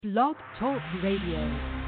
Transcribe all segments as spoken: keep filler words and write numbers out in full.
Blog Talk Radio.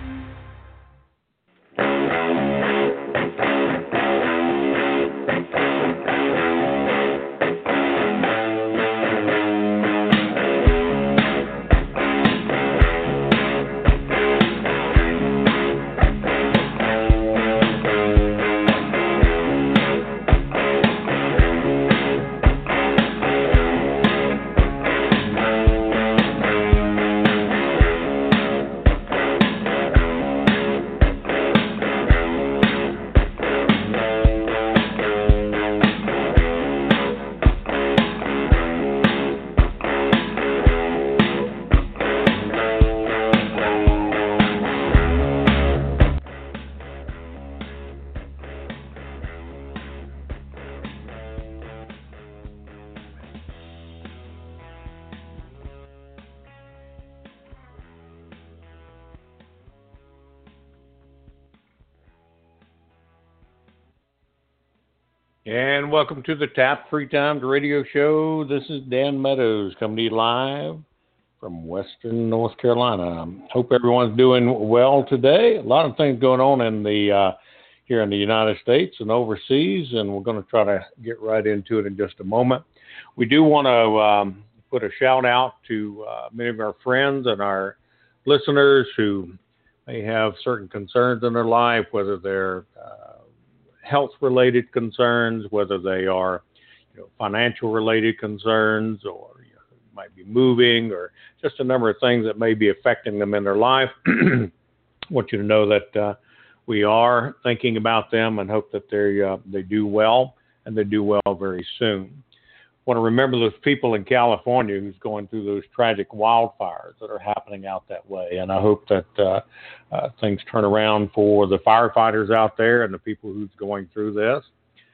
And welcome to the Tap Three Times Radio Show. This is Dan Meadows coming to you live from Western North Carolina. Hope everyone's doing well today. A lot of things going on in the uh, here in the United States and overseas, and we're going to try to get right into it in just a moment. We do want to um, put a shout out to uh, many of our friends and our listeners who may have certain concerns in their life, whether they're uh, health-related concerns, whether they are, you know, financial-related concerns, or you know, might be moving, or just a number of things that may be affecting them in their life. I want you to know that uh, we are thinking about them and hope that they uh, they do well, and they do well very soon. I want to remember those people in California who's going through those tragic wildfires that are happening out that way. And I hope that uh, uh, things turn around for the firefighters out there and the people who's going through this.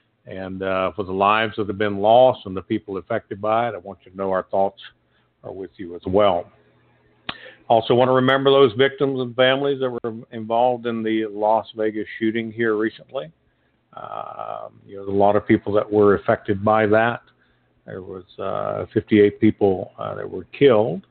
And uh, for the lives that have been lost and the people affected by it, I want you to know our thoughts are with you as well. Also want to remember those victims and families that were involved in the Las Vegas shooting here recently. Uh, you know, a lot of people that were affected by that. There was uh, fifty-eight people uh, that were killed,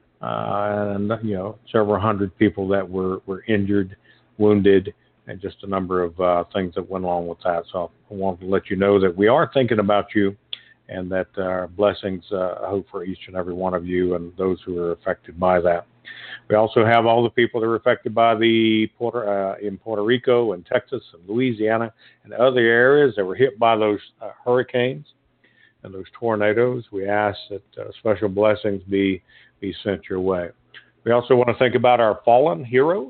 uh, and you know several hundred people that were, were injured, wounded, and just a number of uh, things that went along with that. So I wanted to let you know that we are thinking about you, and that our blessings uh, I hope for each and every one of you and those who are affected by that. We also have all the people that were affected by the Puerto, uh, in Puerto Rico and Texas and Louisiana and other areas that were hit by those uh, hurricanes and those tornadoes. We ask that uh, special blessings be be sent your way. We also want to think about our fallen heroes,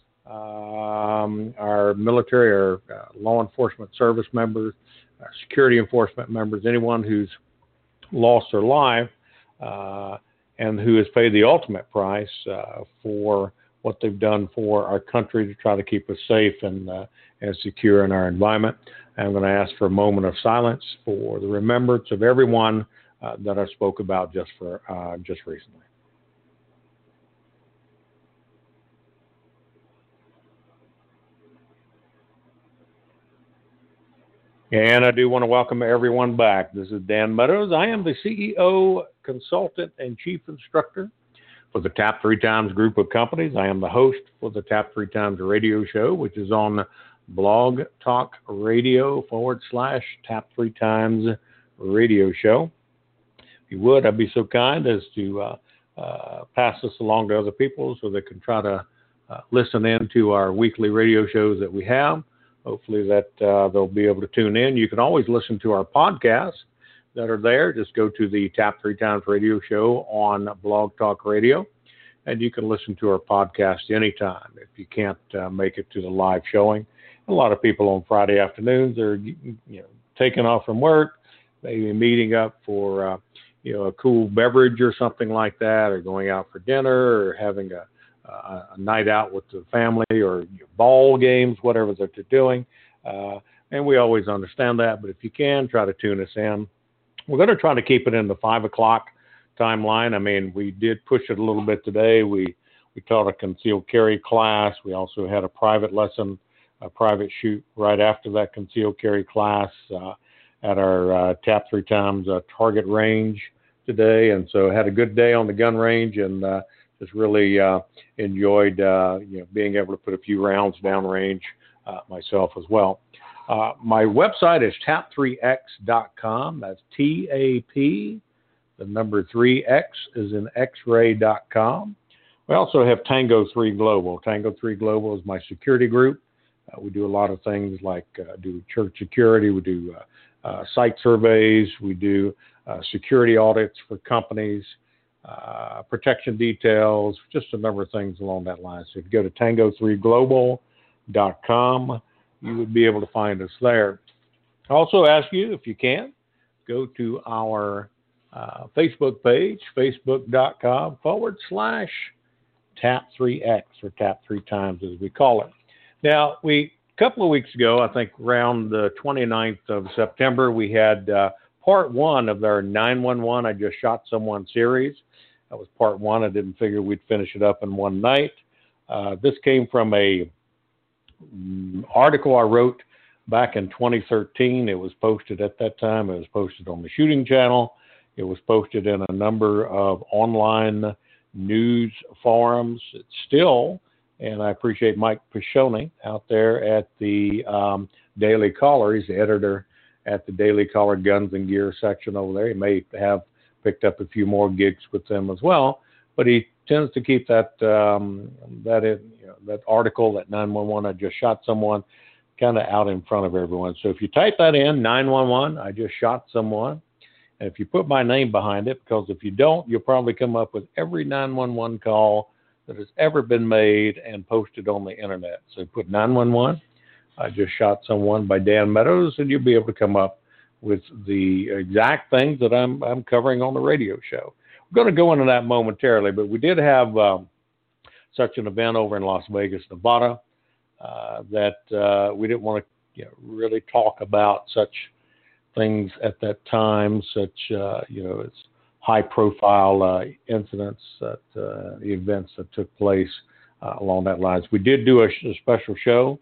um, our military, our uh, law enforcement service members, our security enforcement members, anyone who's lost their life uh, and who has paid the ultimate price uh, for what they've done for our country to try to keep us safe and uh, and secure in our environment. I'm going to ask for a moment of silence for the remembrance of everyone uh, that I spoke about just for uh, just recently. And I do want to welcome everyone back. This is Dan Meadows. I am the C E O, consultant, and chief instructor for the Tap Three Times group of companies. I am the host for the Tap Three Times radio show, which is on Blog Talk Radio forward slash Tap Three Times radio show. If you would, I'd be so kind as to uh, uh, pass this along to other people so they can try to uh, listen in to our weekly radio shows that we have. Hopefully that uh, they'll be able to tune in. You can always listen to our podcasts that are there. Just go to the Tap Three Times radio show on Blog Talk Radio, and you can listen to our podcast anytime if you can't uh, make it to the live showing. A lot of people on Friday afternoons are, you know, taking off from work, maybe meeting up for, uh, you know, a cool beverage or something like that, or going out for dinner, or having a, a, a night out with the family, or ball games, whatever that they're doing. Uh, and we always understand that, but if you can, try to tune us in. We're going to try to keep it in the five o'clock timeline. I mean, we did push it a little bit today. We we taught a concealed carry class. We also had a private lesson, a private shoot right after that concealed carry class uh, at our uh, Tap Three Times uh, target range today. And so had a good day on the gun range, and uh, just really uh, enjoyed uh, you know being able to put a few rounds downrange uh, myself as well. Uh, my website is tap three x dot com. That's T A P. The number three X is in x-ray dot com. We also have Tango three Global. Tango three Global is my security group. Uh, we do a lot of things like uh, do church security. We do uh, uh, site surveys. We do uh, security audits for companies, uh, protection details, just a number of things along that line. So if you go to tango three global dot com, you would be able to find us there. I also ask you, if you can, go to our uh, Facebook page, facebook.com forward slash tap three X, or tap three times as we call it. Now, we a couple of weeks ago, I think around the twenty-ninth of September, we had uh, part one of our nine one one I Just Shot Someone series. That was part one. I didn't figure we'd finish it up in one night. Uh, this came from a um, article I wrote back in twenty thirteen. It was posted at that time. It was posted on the Shooting Channel. It was posted in a number of online news forums. It's still, and I appreciate Mike Piccioni out there at the um, Daily Caller. He's the editor at the Daily Caller Guns and Gear section over there. He may have picked up a few more gigs with them as well, but he tends to keep that um, that in, you know, that article, that nine one one I Just Shot Someone, kind of out in front of everyone. So if you type that in, nine one one I Just Shot Someone, and if you put my name behind it, because if you don't, you'll probably come up with every nine one one call that has ever been made and posted on the internet. So put nine one one I Just Shot Someone by Dan Meadows, and you'll be able to come up with the exact things that I'm I'm covering on the radio show. We're going to go into that momentarily, but we did have um, such an event over in Las Vegas, Nevada, uh, that uh, we didn't want to you know, really talk about such things at that time, such, uh, you know, it's high-profile uh, incidents, that, uh, events that took place uh, along that lines. We did do a, a special show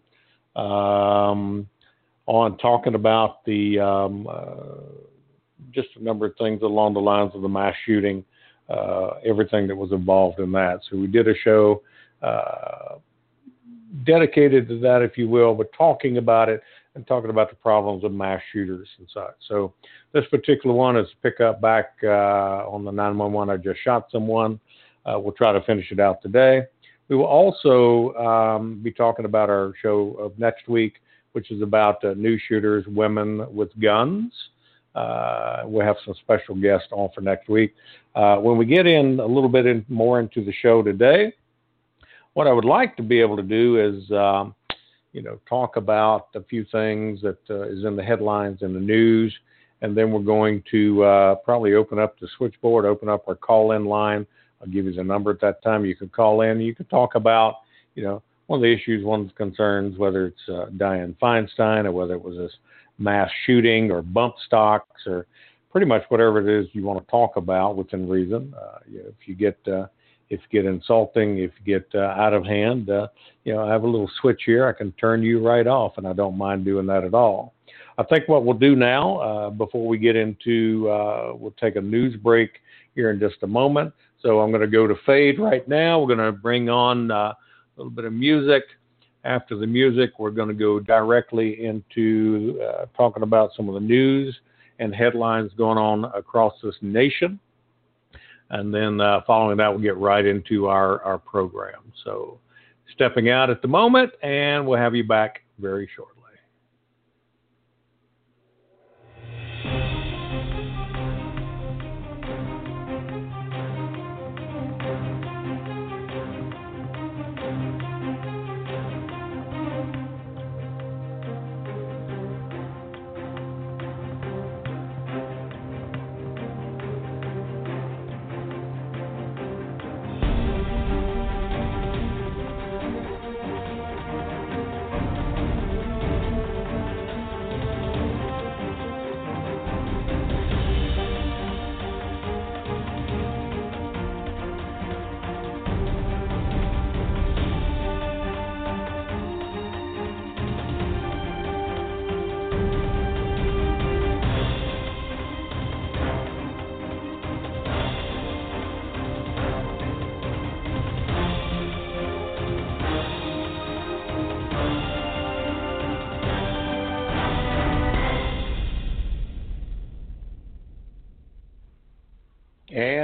um, on talking about the um, uh, just a number of things along the lines of the mass shooting, uh, everything that was involved in that. So we did a show uh, dedicated to that, if you will, but talking about it and talking about the problems of mass shooters and such. So this particular one is pick up back uh, on the nine one one I Just Shot Someone. Uh, we'll try to finish it out today. We will also um, be talking about our show of next week, which is about uh, new shooters, women with guns. Uh, we'll have some special guests on for next week. Uh, when we get in a little bit in, more into the show today, what I would like to be able to do is um, you know, talk about a few things that uh, is in the headlines in the news, and then we're going to uh, probably open up the switchboard, open up our call-in line. I'll give you the number at that time. You can call in. You can talk about, you know, one of the issues, one of the concerns, whether it's uh, Dianne Feinstein or whether it was this mass shooting or bump stocks or pretty much whatever it is you want to talk about within reason. Uh, you know, if you get uh, If you get insulting, if you get uh, out of hand, uh, you know, I have a little switch here. I can turn you right off, and I don't mind doing that at all. I think what we'll do now, uh, before we get into, uh, we'll take a news break here in just a moment. So I'm going to go to fade right now. We're going to bring on uh, a little bit of music. After the music, we're going to go directly into uh, talking about some of the news and headlines going on across this nation. And then uh, following that, we'll get right into our, our program. So stepping out at the moment, and we'll have you back very shortly.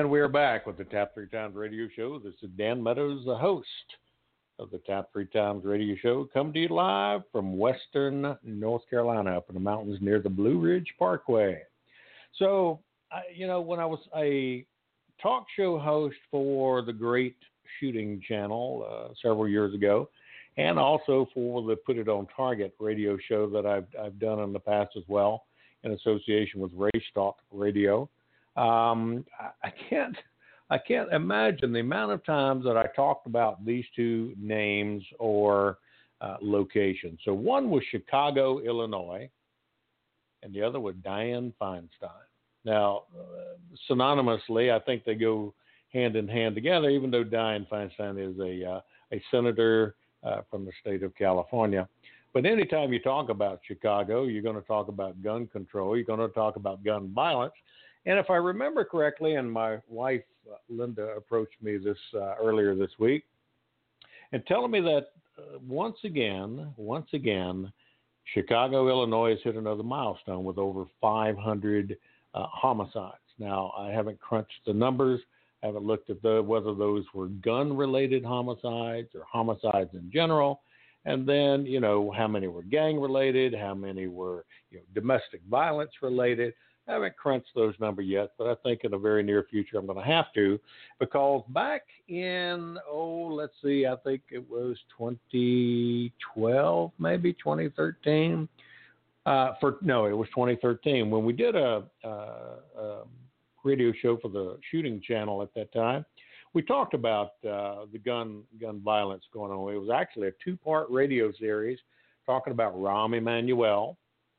And we're back with the Tap Three Times Radio Show. This is Dan Meadows, the host of the Tap Three Times Radio Show, coming to you live from Western North Carolina, up in the mountains near the Blue Ridge Parkway. So, I, you know, when I was a talk show host for the Great Shooting Channel uh, several years ago, and also for the Put It on Target radio show that I've I've done in the past as well, in association with Race Talk Radio. Um, I, I can't I can't imagine the amount of times that I talked about these two names or uh, locations. So one was Chicago, Illinois, and the other was Dianne Feinstein. Now, uh, synonymously, I think they go hand in hand together, even though Dianne Feinstein is a uh, a senator uh, from the state of California. But anytime you talk about Chicago, you're going to talk about gun control. You're going to talk about gun violence. And if I remember correctly, and my wife, uh, Linda, approached me this uh, earlier this week and telling me that uh, once again, once again, Chicago, Illinois has hit another milestone with over five hundred uh, homicides. Now, I haven't crunched the numbers. I haven't looked at the, whether those were gun-related homicides or homicides in general. And then, you know, how many were gang-related, how many were, you know, domestic violence-related. I haven't crunched those numbers yet, but I think in the very near future I'm going to have to, because back in, oh, let's see, I think it was twenty twelve, maybe twenty thirteen. Uh, for no, it was twenty thirteen when we did a, a, a radio show for the Shooting Channel at that time. We talked about uh, the gun gun violence going on. It was actually a two-part radio series talking about Rahm Emanuel.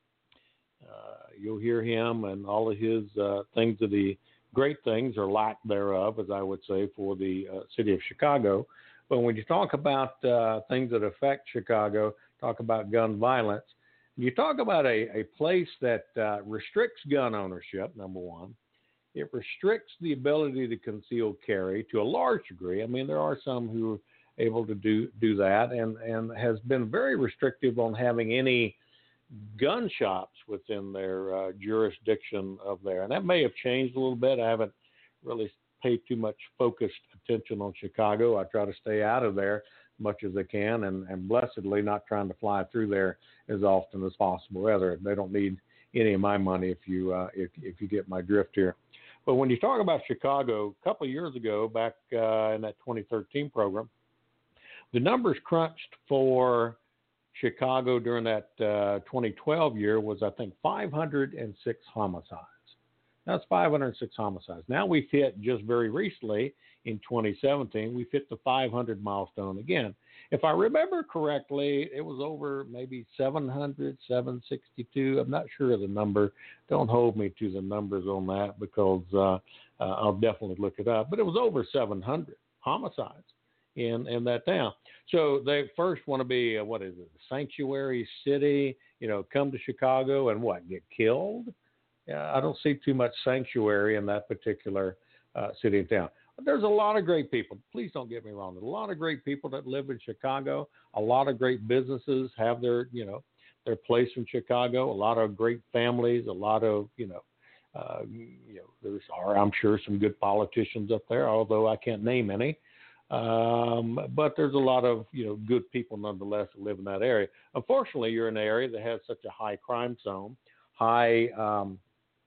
Uh, you'll hear him and all of his uh, things of the great things or lack thereof, as I would say, for the uh, city of Chicago. But when you talk about uh, things that affect Chicago, talk about gun violence, you talk about a, a place that uh, restricts gun ownership, number one. It restricts the ability to conceal carry to a large degree. I mean, there are some who are able to do, do that, and, and has been very restrictive on having any gun shops within their uh, jurisdiction of there. And that may have changed a little bit. I haven't really paid too much focused attention on Chicago. I try to stay out of there as much as I can, and, and blessedly not trying to fly through there as often as possible. Rather, they don't need any of my money if you uh, if, if you get my drift here. But when you talk about Chicago, a couple of years ago, back uh, in that twenty thirteen program, the numbers crunched for Chicago during that uh, twenty twelve year was, I think, five hundred six homicides. That's five hundred six homicides. Now we've hit, just very recently in twenty seventeen, we've hit the five hundred milestone again. If I remember correctly, it was over maybe seven hundred, seven sixty-two. I'm not sure of the number. Don't hold me to the numbers on that, because uh, uh, I'll definitely look it up. But it was over seven hundred homicides in, in that town. So they first want to be, uh, what is it, a sanctuary city, you know, come to Chicago and what, get killed? Yeah, I don't see too much sanctuary in that particular uh, city and town. But there's a lot of great people. Please don't get me wrong. There's a lot of great people that live in Chicago. A lot of great businesses have their, you know, their place in Chicago. A lot of great families. A lot of, you know, uh, you know, there's are I'm sure some good politicians up there, although I can't name any. Um, but there's a lot of, you know, good people nonetheless that live in that area. Unfortunately, you're in an area that has such a high crime zone, high, um,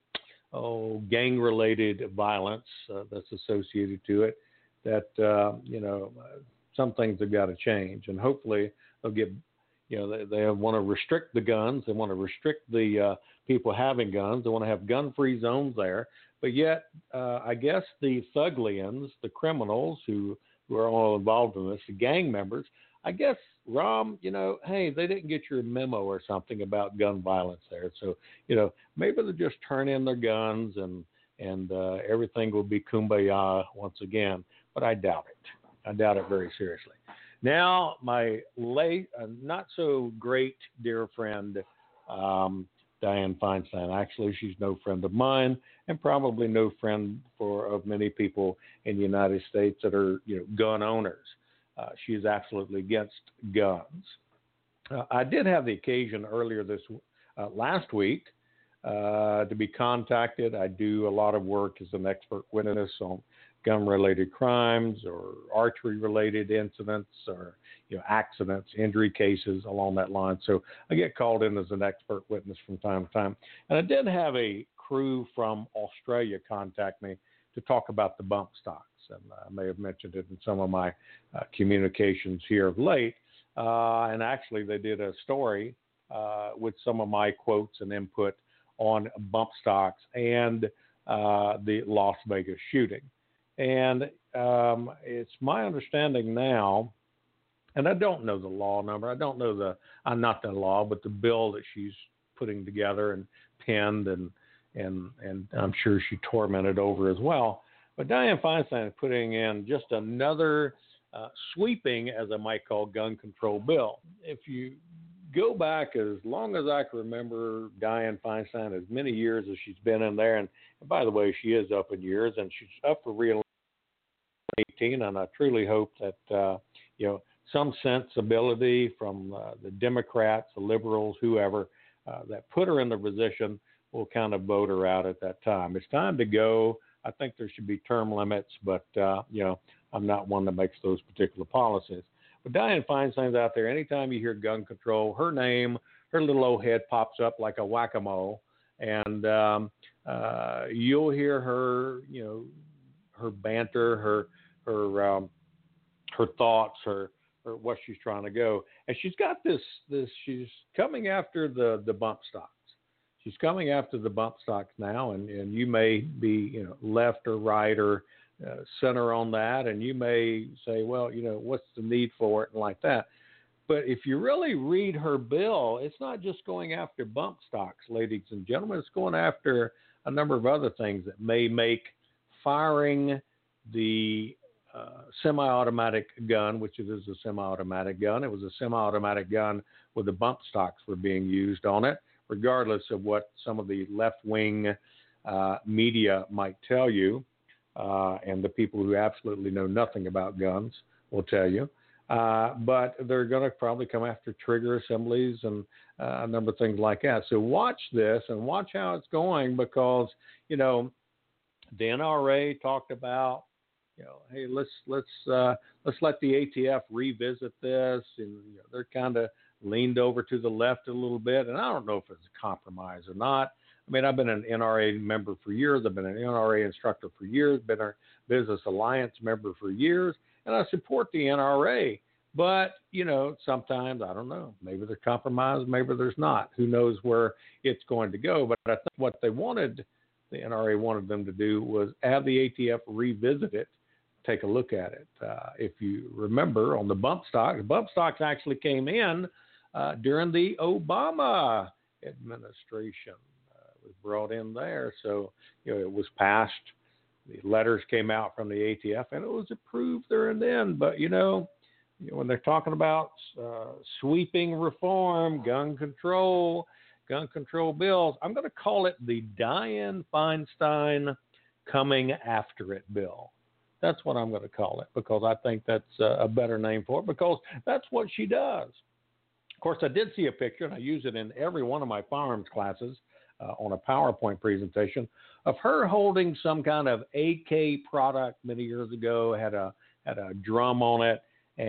oh, gang-related violence uh, that's associated to it, that, uh, you know, some things have got to change. And hopefully they'll get, you know, they, they want to restrict the guns. They want to restrict the uh, people having guns. They want to have gun-free zones there. But yet, uh, I guess the thuglians, the criminals who who are all involved in this, the gang members, I guess, Rahm, you know, hey, they didn't get your memo or something about gun violence there. So, you know, maybe they'll just turn in their guns and, and uh, everything will be kumbaya once again. But I doubt it. I doubt it very seriously. Now, my late, uh, not so great dear friend, um, Dianne Feinstein. Actually, she's no friend of mine, and probably no friend for of many people in the United States that are, you know, gun owners. Uh, she is absolutely against guns. Uh, I did have the occasion earlier this uh, last week uh, to be contacted. I do a lot of work as an expert witness on gun-related crimes or archery-related incidents or you know accidents, injury cases along that line. So I get called in as an expert witness from time to time. And I did have a crew from Australia contact me to talk about the bump stocks. And I may have mentioned it in some of my uh, communications here of late. Uh, and actually, they did a story uh, with some of my quotes and input on bump stocks and uh, the Las Vegas shooting. And um, it's my understanding now, and I don't know the law number. I don't know the, uh, not the law, but the bill that she's putting together and penned, and and and I'm sure she tormented over as well. But Dianne Feinstein is putting in just another uh, sweeping, as I might call, gun control bill. If you go back as long as I can remember, Dianne Feinstein, as many years as she's been in there, and, and by the way, she is up in years, and she's up for re-election eighteen, and I truly hope that uh, you know some sensibility from uh, the Democrats, the liberals, whoever uh, that put her in the position will kind of vote her out at that time. It's time to go. I think there should be term limits, but uh, you know I'm not one that makes those particular policies. But Dianne Feinstein's out there. Anytime you hear gun control, her name, her little old head pops up like a whack-a-mole, and um, uh, you'll hear her, you know, her banter, her her um, her thoughts, her, her what she's trying to go. And she's got this this she's coming after the, the bump stocks. She's coming after the bump stocks now, and, and you may be you know left or right or uh, center on that, and you may say, well, you know, what's the need for it and like that. But if you really read her bill, it's not just going after bump stocks, ladies and gentlemen. It's going after a number of other things that may make firing the uh, semi-automatic gun, which it is a semi-automatic gun. It was a semi-automatic gun where the bump stocks were being used on it, regardless of what some of the left-wing uh, media might tell you, uh, and the people who absolutely know nothing about guns will tell you. Uh, but they're going to probably come after trigger assemblies and uh, a number of things like that. So watch this and watch how it's going, because, you know, the N R A talked about, you know, hey, let's let's uh, let's let the A T F revisit this, and you know, they're kind of leaned over to the left a little bit, and I don't know if it's a compromise or not. I mean, I've been an N R A member for years. I've been an N R A instructor for years. Been a Business Alliance member for years, and I support the N R A. But you know, sometimes I don't know. Maybe there's compromise. Maybe there's not. Who knows where it's going to go? But I think what they wanted, the N R A wanted them to do, was have the A T F revisit it, take a look at it. Uh, if you remember, on the bump stocks, bump stocks actually came in uh, during the Obama administration. Uh, it was brought in there, so you know it was passed. The letters came out from the A T F, and it was approved there and then. But you know, you know when they're talking about uh, sweeping reform, gun control, gun control bills, I'm going to call it the Dianne Feinstein coming after it bill. That's what I'm going to call it, because I think that's a better name for it, because that's what she does. Of course, I did see a picture, and I use it in every one of my firearms classes uh, on a PowerPoint presentation, of her holding some kind of A K product many years ago, had a had a drum on it,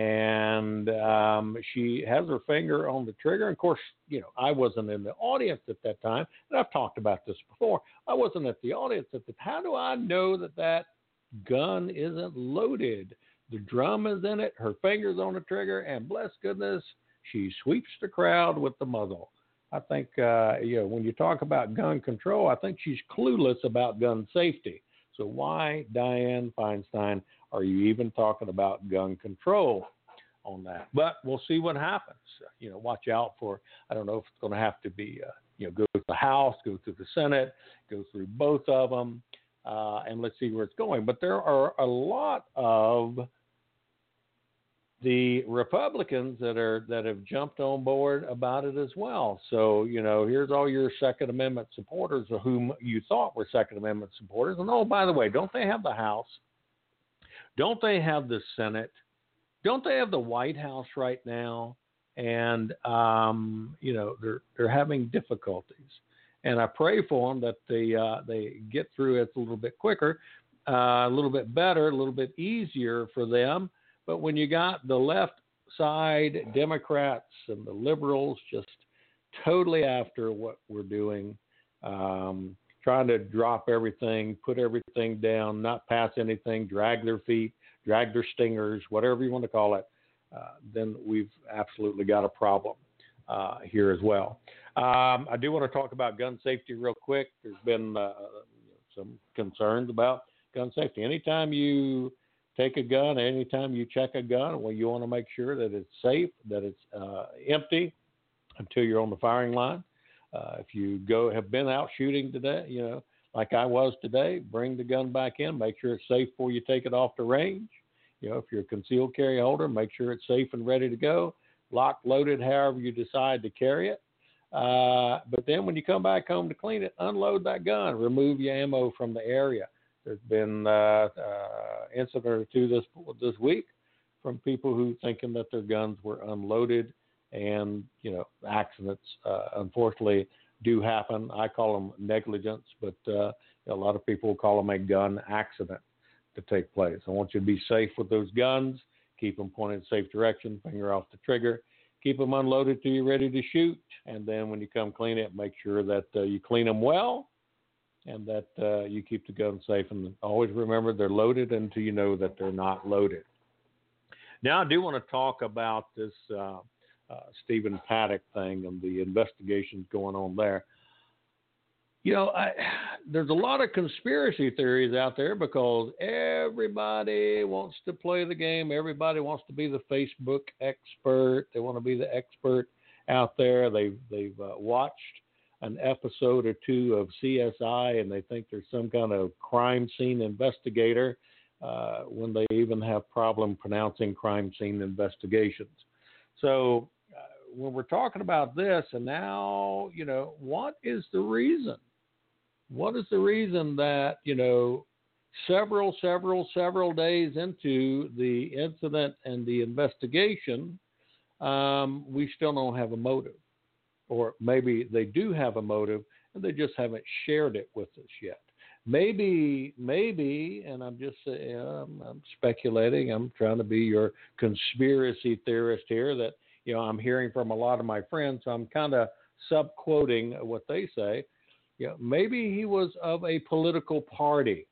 and um, she has her finger on the trigger. And of course, you know, I wasn't in the audience at that time, and I've talked about this before. I wasn't at the audience at the time. How do I know that that gun isn't loaded? The drum is in it, her finger's on the trigger, and bless goodness, she sweeps the crowd with the muzzle. I think, uh, you know, when you talk about gun control, I think she's clueless about gun safety. So why, Dianne Feinstein, are you even talking about gun control on that? But we'll see what happens. You know, watch out for, I don't know if it's going to have to be, uh, you know, go to the House, go through the Senate, go through both of them. Uh, and let's see where it's going. But there are a lot of the Republicans that are that have jumped on board about it as well. So, you know, here's all your Second Amendment supporters, or whom you thought were Second Amendment supporters. And oh, by the way, don't they have the House? Don't they have the Senate? Don't they have the White House right now? And um, you know, they're they're having difficulties. And I pray for them that they uh, they get through it a little bit quicker, uh, a little bit better, a little bit easier for them. But when you got the left side Democrats and the liberals just totally after what we're doing, um, trying to drop everything, put everything down, not pass anything, drag their feet, drag their stingers, whatever you want to call it, uh, then we've absolutely got a problem uh, here as well. Um, I do want to talk about gun safety real quick. There's been uh, some concerns about gun safety. Anytime you take a gun, anytime you check a gun, well, you want to make sure that it's safe, that it's uh, empty until you're on the firing line. Uh, if you go have been out shooting today, you know, like I was today, bring the gun back in, make sure it's safe before you take it off the range. You know, if you're a concealed carry holder, make sure it's safe and ready to go, locked, loaded, however you decide to carry it. Uh, but then when you come back home to clean it, unload that gun, remove your ammo from the area. There's been uh, uh, incident or two this this week from people who thinking that their guns were unloaded, and you know accidents uh, unfortunately do happen. I call them negligence, but uh, a lot of people call them a gun accident to take place. I want you to be safe with those guns. Keep them pointed in safe direction, finger off the trigger. Keep them unloaded till you're ready to shoot, and then when you come clean it, make sure that uh, you clean them well, and that uh, you keep the gun safe. And always remember they're loaded until you know that they're not loaded. Now I do want to talk about this uh, uh, Stephen Paddock thing and the investigations going on there. You know, I, there's a lot of conspiracy theories out there because everybody wants to play the game. Everybody wants to be the Facebook expert. They want to be the expert out there. They've, they've uh, watched an episode or two of C S I and they think there's some kind of crime scene investigator uh, when they even have problem pronouncing crime scene investigations. So uh, when we're talking about this and now, you know, what is the reason? What is the reason that, you know, several, several, several days into the incident and the investigation, um, we still don't have a motive? Or maybe they do have a motive and they just haven't shared it with us yet. Maybe, maybe, and I'm just saying, I'm, I'm speculating, I'm trying to be your conspiracy theorist here that, you know, I'm hearing from a lot of my friends, so I'm kind of sub-quoting what they say. You know, maybe he was of a political party,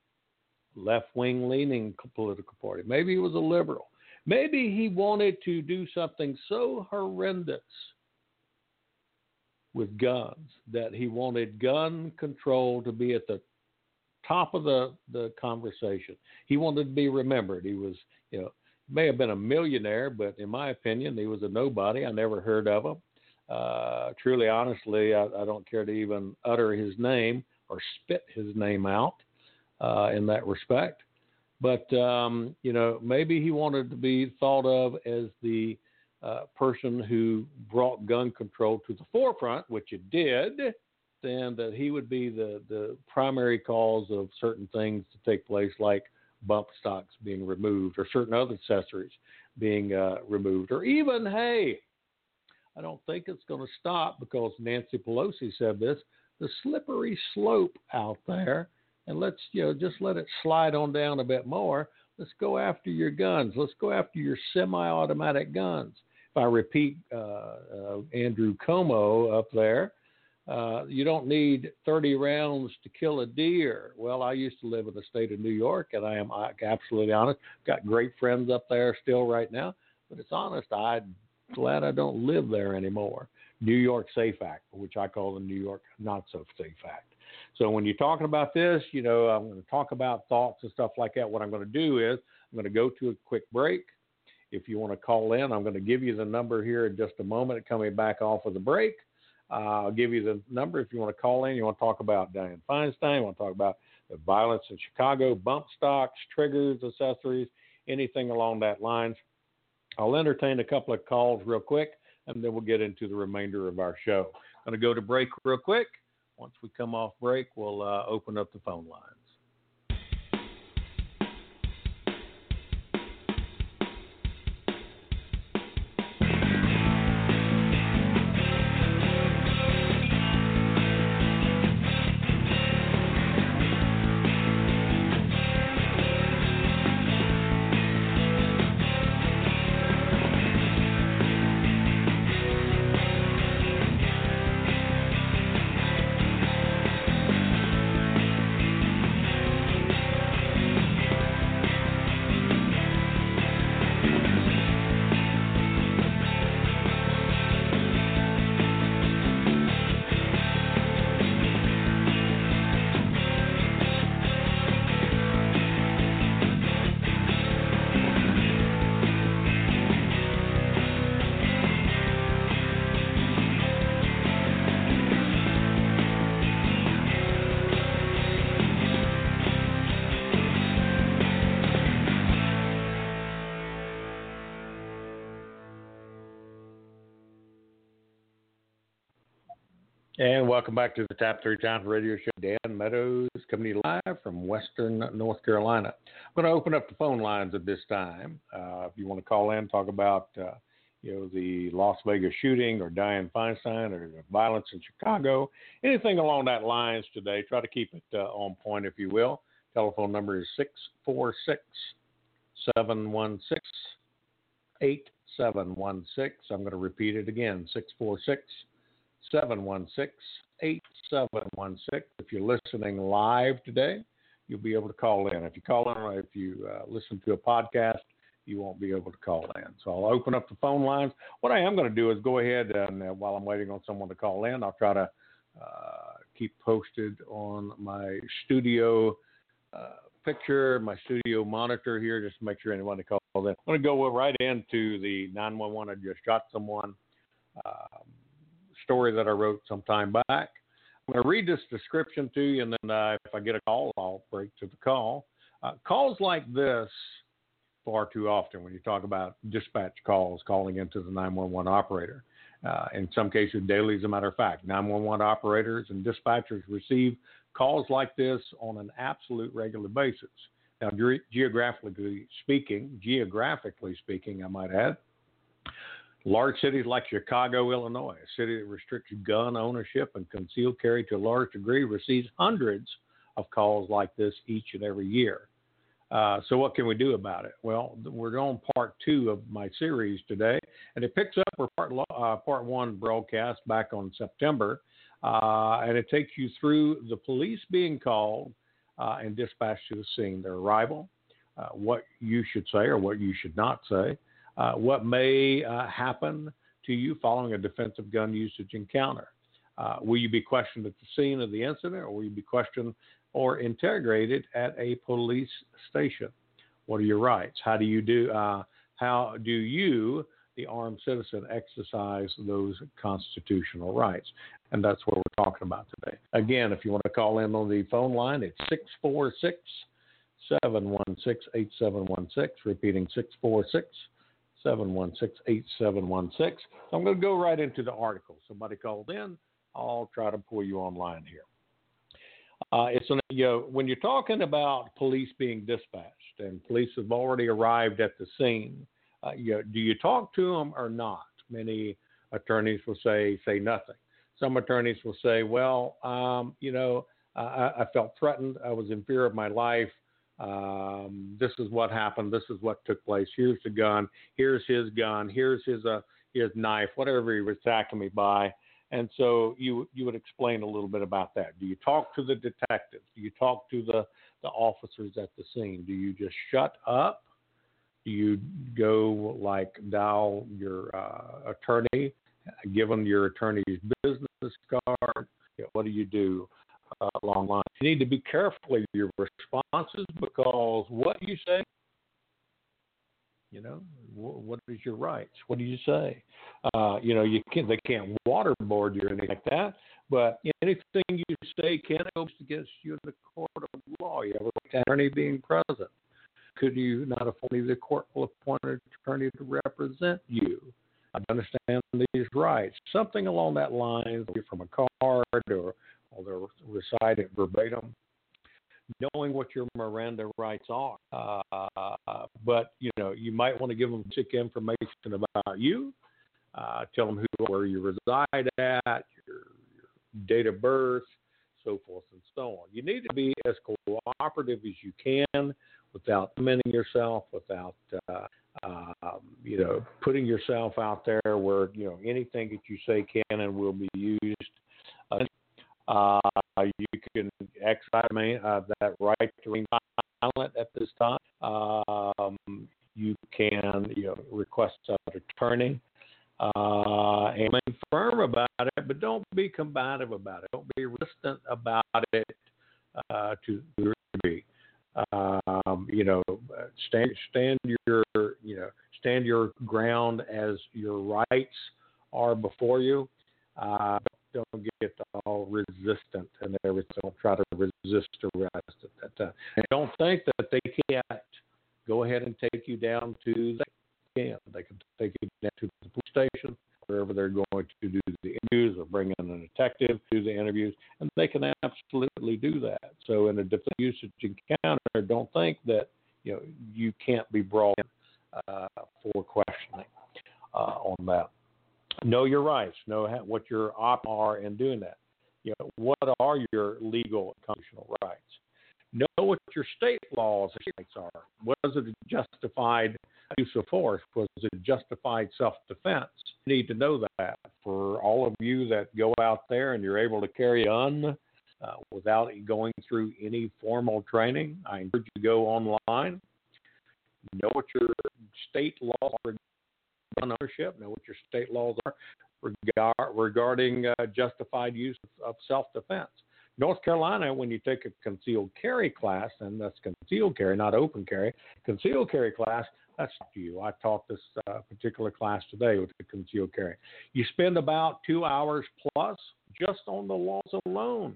left-wing leaning political party. Maybe he was a liberal. Maybe he wanted to do something so horrendous with guns that he wanted gun control to be at the top of the, the conversation. He wanted to be remembered. He was, you know, may have been a millionaire, but in my opinion, he was a nobody. I never heard of him. Uh, truly, honestly, I, I don't care to even utter his name or spit his name out uh, in that respect. But, um, you know, maybe he wanted to be thought of as the uh, person who brought gun control to the forefront, which it did, then that he would be the, the primary cause of certain things to take place, like bump stocks being removed or certain other accessories being uh, removed, or even, hey, I don't think it's going to stop because Nancy Pelosi said this, the slippery slope out there, and let's, you know, just let it slide on down a bit more. Let's go after your guns. Let's go after your semi-automatic guns. If I repeat uh, uh, Andrew Cuomo up there, uh, you don't need thirty rounds to kill a deer. Well, I used to live in the state of New York, and I am absolutely honest. Got great friends up there still right now, but it's honest, I'm glad I don't live there anymore. New York Safe Act, which I call the New York Not So Safe Act. So when you're talking about this, you know, I'm going to talk about thoughts and stuff like that. What I'm going to do is I'm going to go to a quick break. If you want to call in, I'm going to give you the number here in just a moment, coming back off of the break. Uh, I'll give you the number if you want to call in. You want to talk about Dianne Feinstein, you want to talk about the violence in Chicago, bump stocks, triggers, accessories, anything along that lines. I'll entertain a couple of calls real quick, and then we'll get into the remainder of our show. I'm going to go to break real quick. Once we come off break, we'll uh, open up the phone lines. And welcome back to the Tap Three Times Radio Show. Dan Meadows coming to you live from Western North Carolina. I'm going to open up the phone lines at this time. Uh, if you want to call in, talk about uh, you know the Las Vegas shooting or Dianne Feinstein or the violence in Chicago, anything along that lines today. Try to keep it uh, on point, if you will. Telephone number is six four six, seven one six, eight seven one six. I'm going to repeat it again, six four six, seven one six, eight seven one six. If you're listening live today, you'll be able to call in. If you call in or if you uh, listen to a podcast, you won't be able to call in. So I'll open up the phone lines. What I am going to do is go ahead and uh, while I'm waiting on someone to call in, I'll try to uh, keep posted on my studio uh, picture, my studio monitor here, just to make sure anyone that calls in. I'm going to go right into the nine one one. I just shot someone. Um, story that I wrote some time back. I'm going to read this description to you, and then uh, if I get a call, I'll break to the call. Uh, calls like this far too often when you talk about dispatch calls, calling into the nine one one operator. Uh, in some cases, daily, as a matter of fact. nine one one operators and dispatchers receive calls like this on an absolute regular basis. Now, ge- geographically speaking, geographically speaking, I might add, large cities like Chicago, Illinois, a city that restricts gun ownership and concealed carry to a large degree, receives hundreds of calls like this each and every year. Uh, so what can we do about it? Well, we're on part two of my series today, and it picks up where part, uh, part one broadcast back on September, uh, and it takes you through the police being called uh, and dispatched to the scene, their arrival, uh, what you should say or what you should not say, Uh, what may uh, happen to you following a defensive gun usage encounter. Uh, will you be questioned at the scene of the incident, or will you be questioned or interrogated at a police station? What are your rights? How do you do? Uh, how do you, the armed citizen, exercise those constitutional rights? And that's what we're talking about today. Again, if you want to call in on the phone line, it's six four six, seven one six, eight seven one six. Repeating six four six, seven one six, eight seven one six. So I'm going to go right into the article. Somebody called in. I'll try to pull you online here. Uh, it's an, you know, when you're talking about police being dispatched and police have already arrived at the scene, uh, you know, do you talk to them or not? Many attorneys will say say nothing. Some attorneys will say, well, um, you know, I, I felt threatened. I was in fear of my life. Um, this is what happened. This is what took place. Here's the gun. Here's his gun. Here's his uh, his knife. Whatever he was attacking me by. And so you you would explain a little bit about that. Do you talk to the detectives? Do you talk to the, the officers at the scene? Do you just shut up? Do you go like dial your uh, attorney, give them your attorney's business card? You know, what do you do? Uh, long line. You need to be careful with your responses because what you say, you know, wh- what is your rights? What do you say? Uh, you know, you can they can't waterboard you or anything like that, but anything you say can go against you in the court of law. You have a attorney being present. Could you not appoint the court will appoint an attorney to represent you? I understand these rights. Something along that line, from a card or or they'll recite it verbatim, knowing what your Miranda rights are. Uh, but, you know, you might want to give them basic information about you, uh, tell them who, where you reside at, your, your date of birth, so forth and so on. You need to be as cooperative as you can without limiting yourself, without, uh, um, you know, putting yourself out there where, you know, anything that you say can and will be used. Uh, Uh, you can exercise uh, that right to remain silent at this time. Um, you can, you know, request an attorney uh, and be firm about it, but don't be combative about it. Don't be resistant about it uh, to the degree. Um, you know, stand stand your you know stand your ground as your rights are before you. Uh, don't get all resistant and everything. Don't try to resist arrest at that time. And don't think that they can't go ahead and take you down to the can. They can take you down to the police station, wherever they're going to do the interviews or bring in an detective to the interviews, and they can absolutely do that. So in a defensive usage encounter, don't think that you know you can't be brought in uh, for questioning uh, on that. Know your rights. Know how, what your options are in doing that. You know, what are your legal and constitutional rights? Know what your state laws are. Was it a justified use of force? Was it justified self-defense? You need to know that. For all of you that go out there and you're able to carry a gun uh, without going through any formal training, I encourage you to go online. Know what your state laws are gun ownership. Know what your state laws are regard, regarding uh, justified use of, of self-defense. North Carolina, when you take a concealed carry class, and that's concealed carry, not open carry, concealed carry class, that's to you. I taught this uh, particular class today with the concealed carry. You spend about two hours plus just on the laws alone.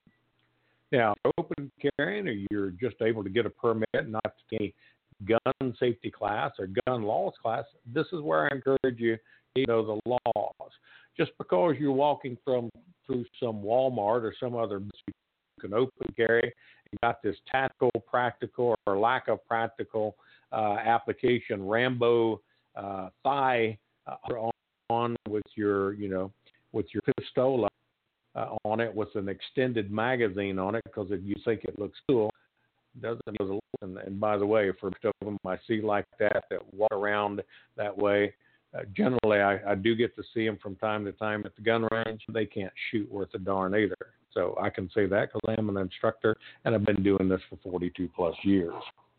Now, open carrying, or you're just able to get a permit, not any gun safety class or gun laws class, this is where I encourage you to know the laws. Just because you're walking from through some Walmart or some other an open carry, you got this tactical, practical, or lack of practical uh, application, Rambo uh, thigh uh, on, on with your, you know, with your pistola uh, on it with an extended magazine on it because if you think it looks cool, it doesn't. And, and by the way, for most of them I see like that that walk around that way. Uh, generally, I, I do get to see them from time to time at the gun range. They can't shoot worth a darn either. So I can say that because I am an instructor and I've been doing this for forty-two plus years.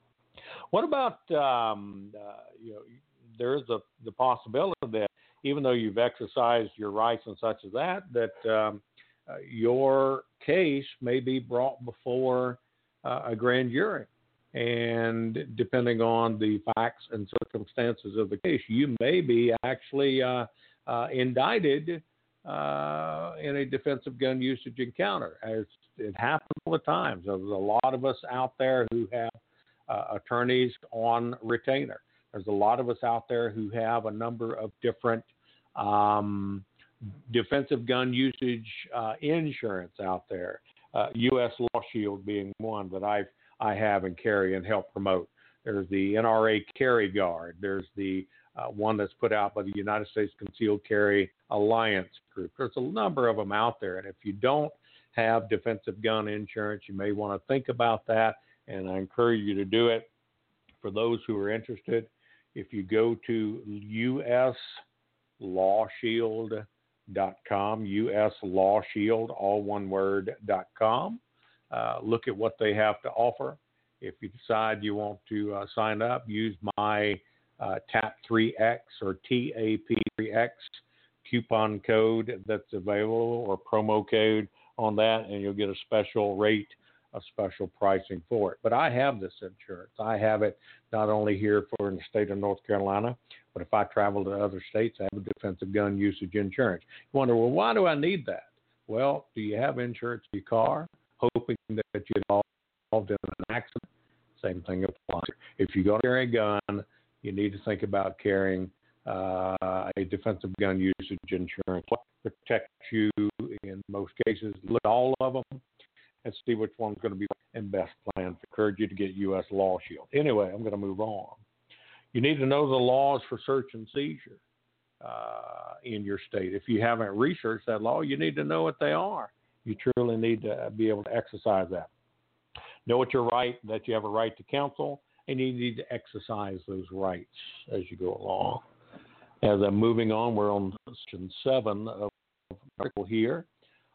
What about, um, uh, you know, there's the, the possibility that even though you've exercised your rights and such as that, that um, uh, your case may be brought before uh, a grand jury. And depending on the facts and circumstances of the case, you may be actually uh, uh, indicted uh, in a defensive gun usage encounter. As it happens all the time. There's a lot of us out there who have uh, attorneys on retainer. There's a lot of us out there who have a number of different um, defensive gun usage uh, insurance out there. Uh, U S Law Shield being one that I've I have and carry and help promote. There's the N R A Carry Guard. There's the uh, one that's put out by the United States Concealed Carry Alliance Group. There's a number of them out there. And if you don't have defensive gun insurance, you may want to think about that. And I encourage you to do it. For those who are interested, if you go to U S Law Shield dot com, U S Law Shield, all one word, dot com. Uh, look at what they have to offer. If you decide you want to uh, sign up, use my uh, T A P three X or T A P three X coupon code that's available or promo code on that, and you'll get a special rate, a special pricing for it. But I have this insurance. I have it not only here for in the state of North Carolina, but if I travel to other states, I have a defensive gun usage insurance. You wonder, well, why do I need that? Well, do you have insurance in your car? Hoping that you get involved in an accident, same thing applies. If you're going to carry a gun, you need to think about carrying uh, a defensive gun usage insurance. What protects you in most cases? Look at all of them and see which one's going to be in best plan. I encourage you to get U S Law Shield. Anyway, I'm going to move on. You need to know the laws for search and seizure uh, in your state. If you haven't researched that law, you need to know what they are. You truly need to be able to exercise that. Know what your right, that you have a right to counsel, and you need to exercise those rights as you go along. As I'm moving on, we're on section seven of the article here.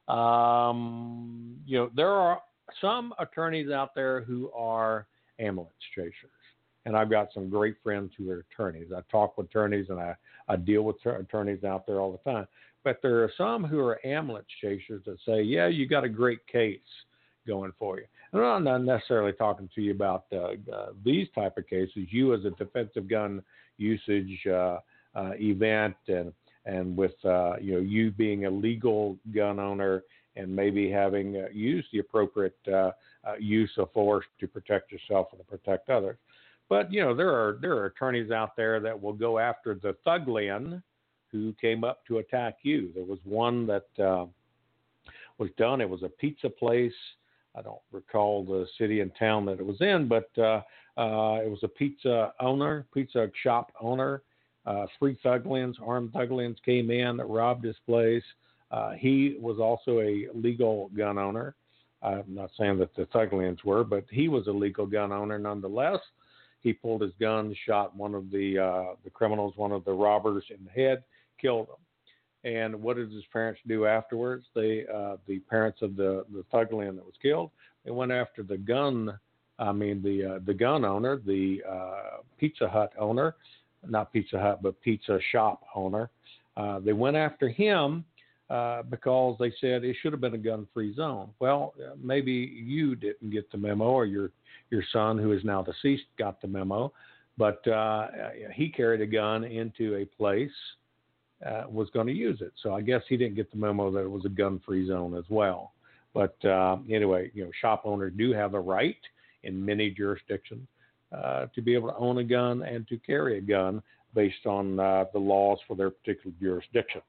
Um, you know, there are some attorneys out there who are ambulance chasers, and I've got some great friends who are attorneys. I talk with attorneys, and I, I deal with attorneys out there all the time. But there are some who are ambulance chasers that say, yeah, you got a great case going for you. And I'm not necessarily talking to you about uh, uh, these type of cases. You as a defensive gun usage uh, uh, event and and with uh, you know you being a legal gun owner and maybe having uh, used the appropriate uh, uh, use of force to protect yourself and to protect others. But you know there are there are attorneys out there that will go after the thuglian who came up to attack you. There was one that uh, was done. It was a pizza place. I don't recall the city and town that it was in, but uh, uh, it was a pizza owner, pizza shop owner. Uh, three Thuglians, armed Thuglians came in, robbed his place. Uh, he was also a legal gun owner. I'm not saying that the Thuglians were, but he was a legal gun owner nonetheless. He pulled his gun, shot one of the uh, the criminals, one of the robbers in the head, killed him. And what did his parents do afterwards? They, uh, the parents of the the Thuglian that was killed, they went after the gun. I mean, the uh, the gun owner, the uh, Pizza Hut owner, not Pizza Hut, but pizza shop owner. Uh, they went after him uh, because they said it should have been a gun-free zone. Well, uh, maybe you didn't get the memo, or your your son, who is now deceased, got the memo. But uh, he carried a gun into a place. Uh, was going to use it. So I guess he didn't get the memo that it was a gun-free zone as well. But uh, anyway, you know, shop owners do have a right in many jurisdictions uh, to be able to own a gun and to carry a gun based on uh, the laws for their particular jurisdiction.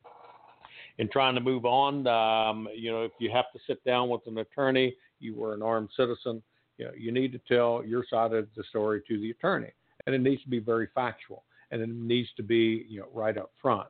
In trying to move on, um, you know, if you have to sit down with an attorney, you were an armed citizen, you know, you need to tell your side of the story to the attorney. And it needs to be very factual. And it needs to be, you know, right up front.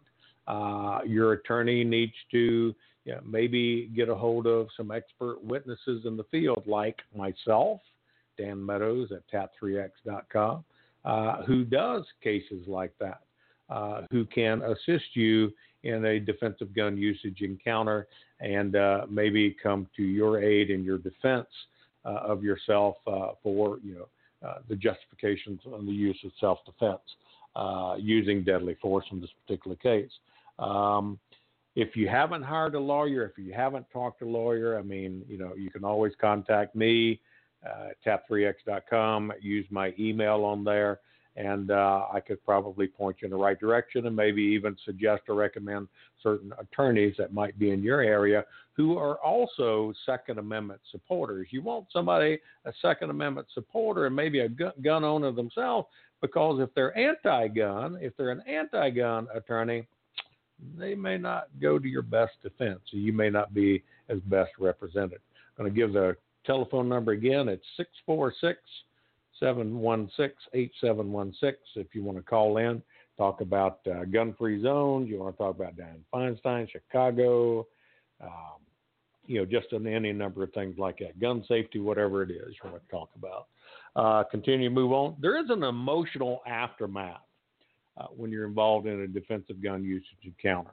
Uh, your attorney needs to you know, maybe get a hold of some expert witnesses in the field, like myself, Dan Meadows at tap three x dot com, uh, who does cases like that, uh, who can assist you in a defensive gun usage encounter and uh, maybe come to your aid in your defense uh, of yourself uh, for you know uh, the justifications on the use of self-defense uh, using deadly force in this particular case. Um, if you haven't hired a lawyer, if you haven't talked to a lawyer, I mean, you know, you can always contact me, uh, tap three x dot com, use my email on there, and uh, I could probably point you in the right direction and maybe even suggest or recommend certain attorneys that might be in your area who are also Second Amendment supporters. You want somebody, a Second Amendment supporter, and maybe a gun, gun owner themselves, because if they're anti-gun, if they're an anti-gun attorney, they may not go to your best defense. So you may not be as best represented. I'm going to give the telephone number again. It's six four six, seven one six, eight seven one six. If you want to call in, talk about uh, gun-free zones. You want to talk about Dianne Feinstein, Chicago, um, you know, just in any number of things like that. Gun safety, whatever it is you want to talk about. Uh, continue to move on. There is an emotional aftermath Uh, when you're involved in a defensive gun usage encounter.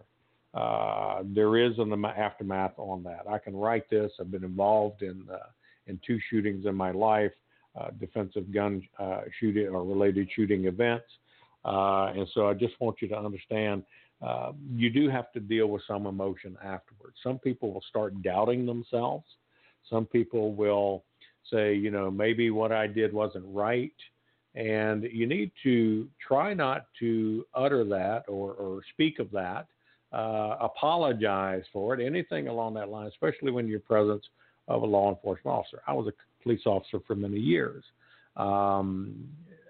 Uh, there is an aftermath on that. I can write this. I've been involved in uh, in two shootings in my life, uh, defensive gun uh, shooting or related shooting events. Uh, and so I just want you to understand, uh, you do have to deal with some emotion afterwards. Some people will start doubting themselves. Some people will say, you know, maybe what I did wasn't right. And you need to try not to utter that or, or speak of that, uh, apologize for it, anything along that line, especially when you're presence of a law enforcement officer. I was a police officer for many years. Um,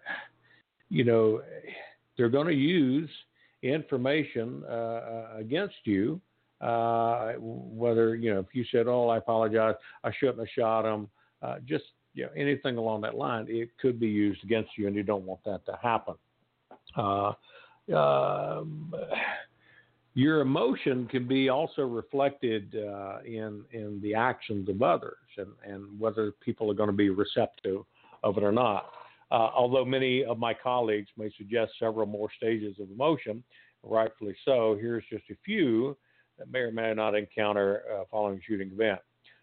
you know, they're going to use information uh, against you, uh, whether, you know, if you said, oh, I apologize, I shouldn't have shot him, uh, just You know, anything along that line, it could be used against you, and you don't want that to happen. Uh, uh, your emotion can be also reflected uh, in in the actions of others, and, and whether people are going to be receptive of it or not. Uh, although many of my colleagues may suggest several more stages of emotion, rightfully so, here's just a few that may or may not encounter uh, following a shooting event.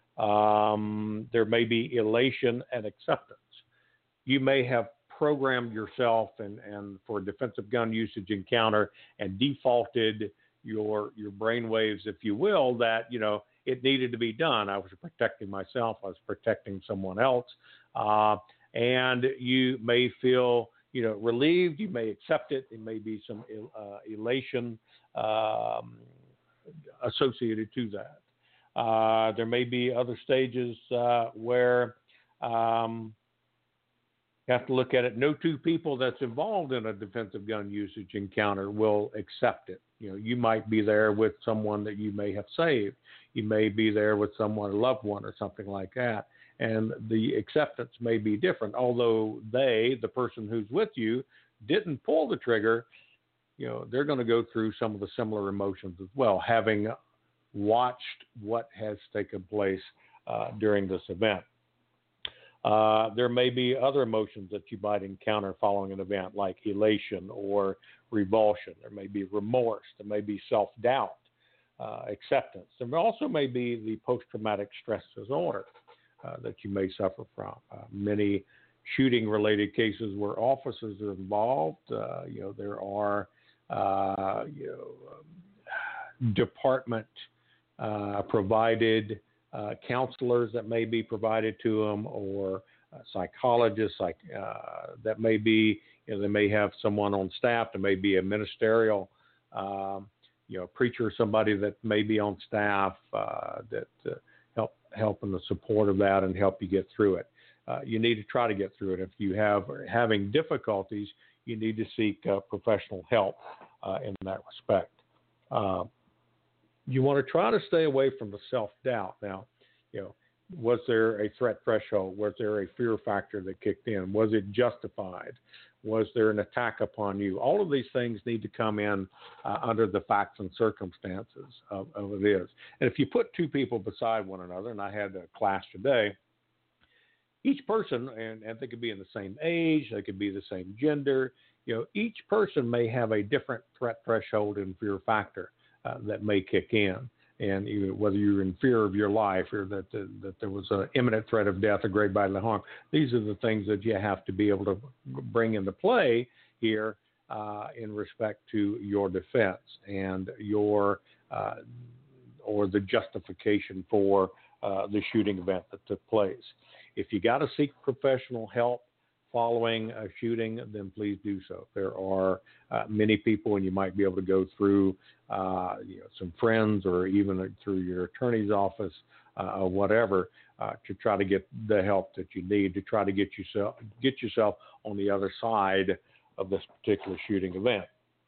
Um, there may be elation and acceptance. You may have programmed yourself and, and for a defensive gun usage encounter and defaulted your your brain waves, if you will, that, you know, it needed to be done. I was protecting myself. I was protecting someone else. Uh, and you may feel, you know, relieved. You may accept it. There may be some uh, elation um, associated to that. Uh, there may be other stages uh, where um, you have to look at it. No two people that's involved in a defensive gun usage encounter will accept it. you know, you might be there with someone that you may have saved. You may be there with someone, a loved one or something like that. And the acceptance may be different. Although they, the person who's with you, didn't pull the trigger, you know, they're going to go through some of the similar emotions as well, having watched what has taken place uh, during this event. Uh, there may be other emotions that you might encounter following an event, like elation or revulsion. There may be remorse. There may be self-doubt, uh, acceptance. There also may be the post-traumatic stress disorder uh, that you may suffer from. Uh, many shooting-related cases where officers are involved, uh, you know, there are uh, you know, um, department uh, provided Uh, counselors that may be provided to them, or uh, psychologists like uh, that may be, you know, they may have someone on staff. There may be a ministerial, um, you know, preacher, somebody that may be on staff uh, that uh, help help in the support of that and help you get through it. Uh, you need to try to get through it. If you have having difficulties, you need to seek uh, professional help uh, in that respect. Uh, You want to try to stay away from the self-doubt. Now, you know, was there a threat threshold? Was there a fear factor that kicked in? Was it justified? Was there an attack upon you? All of these things need to come in uh, under the facts and circumstances of, of it is. And if you put two people beside one another, and I had a class today, each person, and, and they could be in the same age, they could be the same gender, you know, each person may have a different threat threshold and fear factor Uh, that may kick in, and you, whether you're in fear of your life or that the, that there was an imminent threat of death or great bodily harm, these are the things that you have to be able to bring into play here uh, in respect to your defense and your uh, or the justification for uh, the shooting event that took place. If you got to seek professional help following a shooting, then please do so. There are uh, many people, and you might be able to go through uh, you know, some friends or even through your attorney's office uh, or whatever uh, to try to get the help that you need to try to get yourself get yourself on the other side of this particular shooting event.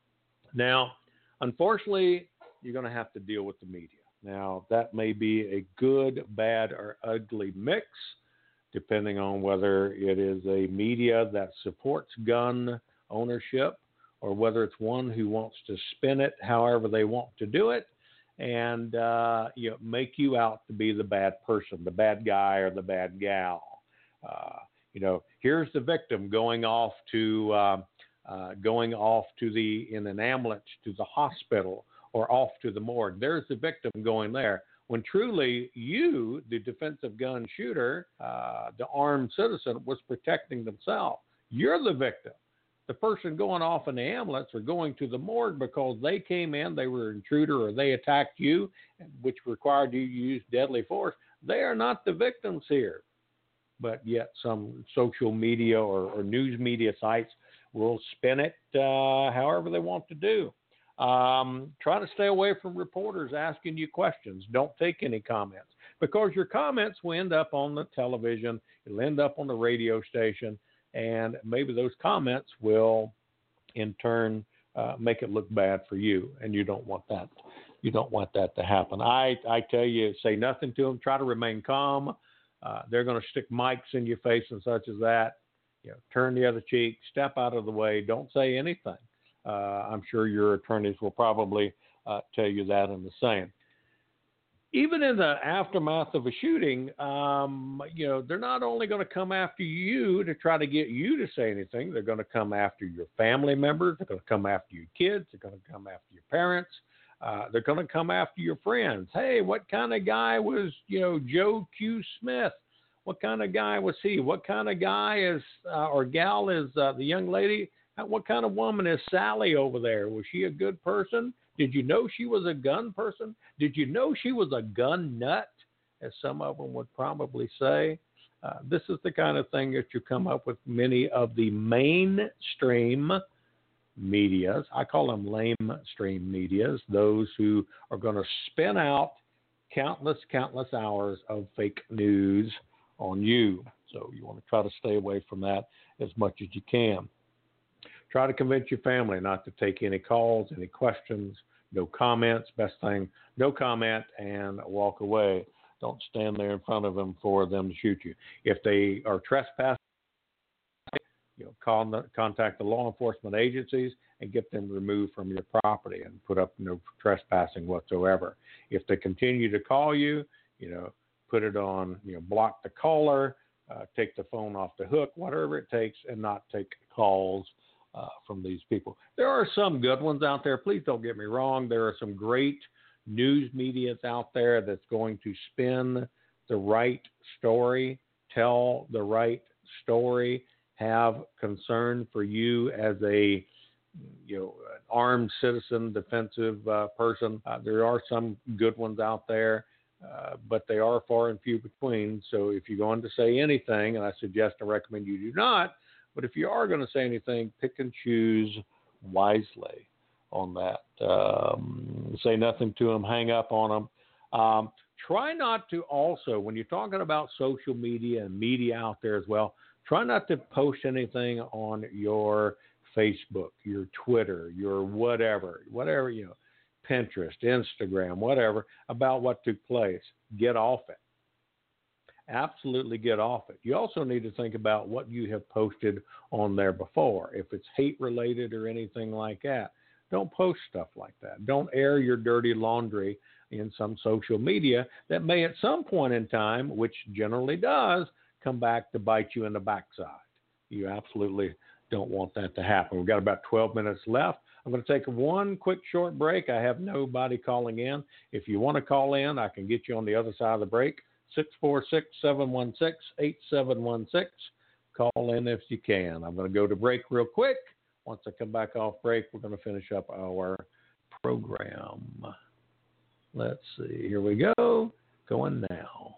Now, unfortunately, you're going to have to deal with the media. Now, that may be a good, bad, or ugly mix, depending on whether it is a media that supports gun ownership or whether it's one who wants to spin it however they want to do it and uh, you know, make you out to be the bad person, the bad guy or the bad gal. Uh, you know, here's the victim going off to uh, uh, going off to the in an ambulance to the hospital or off to the morgue. There's the victim going there. When truly you, the defensive gun shooter, uh, the armed citizen, was protecting themselves. You're the victim. The person going off in the ambulance or going to the morgue because they came in, they were an intruder or they attacked you, which required you to use deadly force. They are not the victims here. But yet some social media or, or news media sites will spin it uh, however they want to do. Um, try to stay away from reporters asking you questions. Don't take any comments because your comments will end up on the television. It'll end up on the radio station, and maybe those comments will, in turn, uh, make it look bad for you, and you don't want that. You don't want that to happen. I, I tell you, say nothing to them. Try to remain calm. Uh, they're going to stick mics in your face and such as that. You know, turn the other cheek. Step out of the way. Don't say anything. Uh, I'm sure your attorneys will probably uh, tell you that in the same. Even in the aftermath of a shooting, um, you know, they're not only going to come after you to try to get you to say anything. They're going to come after your family members. They're going to come after your kids. They're going to come after your parents. Uh, they're going to come after your friends. Hey, what kind of guy was, you know, Joe Q. Smith? What kind of guy was he? What kind of guy is uh, or gal is uh, the young lady? What kind of woman is Sally over there? Was she a good person? Did you know she was a gun person? Did you know she was a gun nut, as some of them would probably say? Uh, this is the kind of thing that you come up with many of the mainstream medias. I call them lamestream medias, those who are going to spin out countless, countless hours of fake news on you. So you want to try to stay away from that as much as you can. Try to convince your family not to take any calls, any questions, no comments. Best thing, no comment and walk away. Don't stand there in front of them for them to shoot you. If they are trespassing, you know, call the, contact the law enforcement agencies and get them removed from your property and put up no trespassing whatsoever. If they continue to call you, you know, put it on, you know, block the caller, uh, take the phone off the hook, whatever it takes, and not take calls uh, from these people. There are some good ones out there. Please don't get me wrong. There are some great news medias out there that's going to spin the right story, tell the right story, have concern for you as a, you know, an armed citizen, defensive uh, person. Uh, there are some good ones out there, uh, but they are far and few between. So if you're going to say anything, and I suggest and recommend you do not, but if you are going to say anything, pick and choose wisely on that. Um, say nothing to them, hang up on them. Um, try not to also, when you're talking about social media and media out there as well, try not to post anything on your Facebook, your Twitter, your whatever, whatever, you know, Pinterest, Instagram, whatever, about what took place. Get off it. Absolutely get off it. You also need to think about what you have posted on there before. If it's hate related or anything like that, don't post stuff like that. Don't air your dirty laundry in some social media that may at some point in time, which generally does, come back to bite you in the backside. You absolutely don't want that to happen. We've got about twelve minutes left. I'm going to take one quick short break. I have nobody calling in. If you want to call in, I can get you on the other side of the break. six four six, seven one six, eight seven one six. Call in if you can. I'm going to go to break real quick. Once I come back off break, we're going to finish up our program. Let's see. Here we go. Going now.